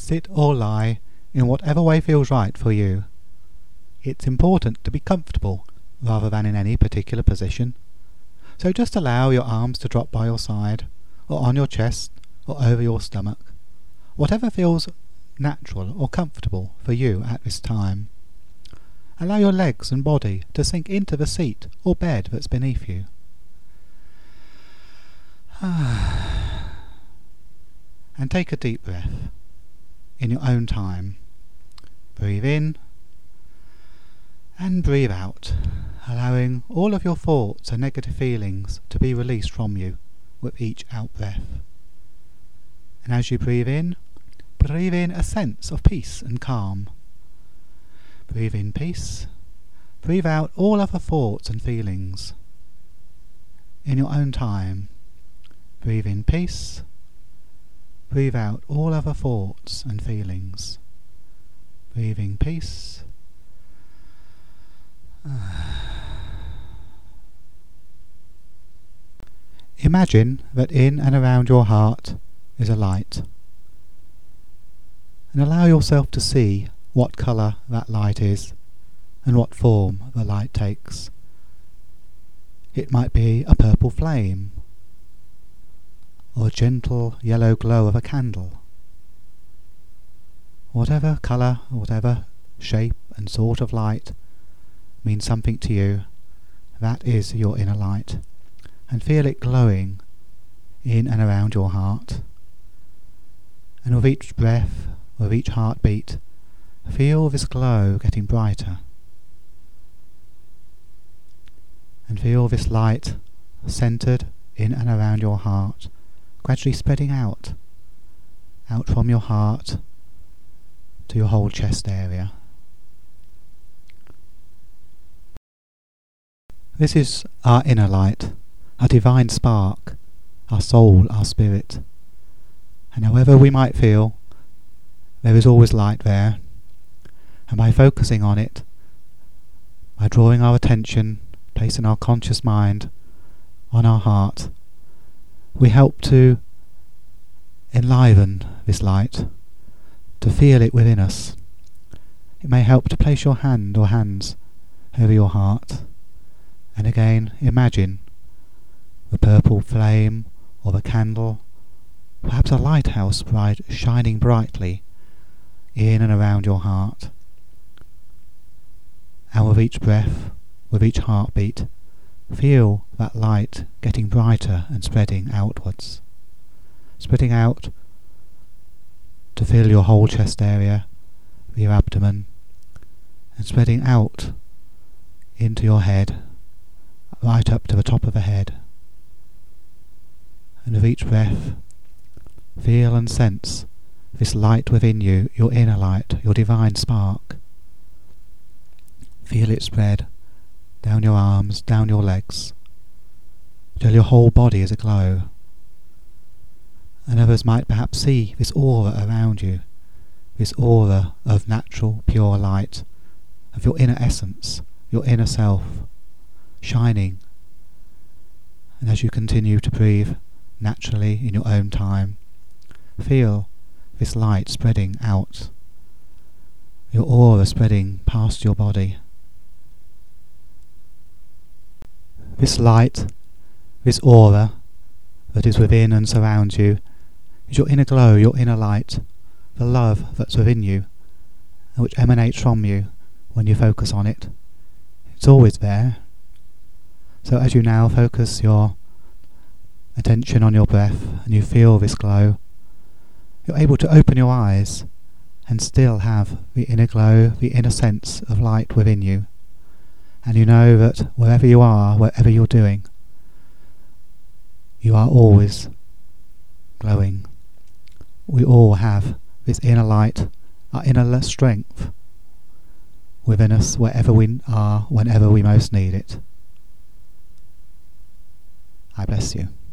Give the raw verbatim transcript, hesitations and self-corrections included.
Sit or lie in whatever way feels right for you. It's important to be comfortable rather than in any particular position. So just allow your arms to drop by your side, or on your chest, or over your stomach. Whatever feels natural or comfortable for you at this time. Allow your legs and body to sink into the seat or bed that's beneath you. And take a deep breath in your own time. Breathe in and breathe out, allowing all of your thoughts and negative feelings to be released from you with each out breath. And as you breathe in, breathe in a sense of peace and calm. Breathe in peace. Breathe out all other thoughts and feelings. In your own time, breathe in peace. Breathe out all other thoughts and feelings. Breathing peace. Imagine that in and around your heart is a light, and allow yourself to see what colour that light is and what form the light takes. It might be a purple flame, or a gentle yellow glow of a candle. Whatever colour, whatever shape and sort of light means something to you, that is your inner light, and feel it glowing in and around your heart. And with each breath, with each heartbeat, feel this glow getting brighter, and feel this light centred in and around your heart, gradually spreading out, out from your heart to your whole chest area. This is our inner light, our divine spark, our soul, our spirit. And however we might feel, there is always light there. And by focusing on it, by drawing our attention, placing our conscious mind on our heart, we help to enliven this light, to feel it within us. It may help to place your hand or hands over your heart, and again imagine the purple flame or the candle, perhaps a lighthouse bright, shining brightly in and around your heart. And with each breath, with each heartbeat, feel that light getting brighter and spreading outwards, spreading out to fill your whole chest area, your abdomen, and spreading out into your head, right up to the top of the head. And with each breath, feel and sense this light within you, your inner light, your divine spark. Feel it spread down your arms, down your legs, till your whole body is aglow. And others might perhaps see this aura around you, this aura of natural, pure light, of your inner essence, your inner self, shining. And as you continue to breathe naturally in your own time, feel this light spreading out, your aura spreading past your body. This light, this aura that is within and surrounds you, is your inner glow, your inner light, the love that's within you, and which emanates from you when you focus on it. It's always there. So as you now focus your attention on your breath and you feel this glow, you're able to open your eyes and still have the inner glow, the inner sense of light within you. And you know that wherever you are, whatever you're doing, you are always glowing. We all have this inner light, our inner strength within us wherever we are, whenever we most need it. I bless you.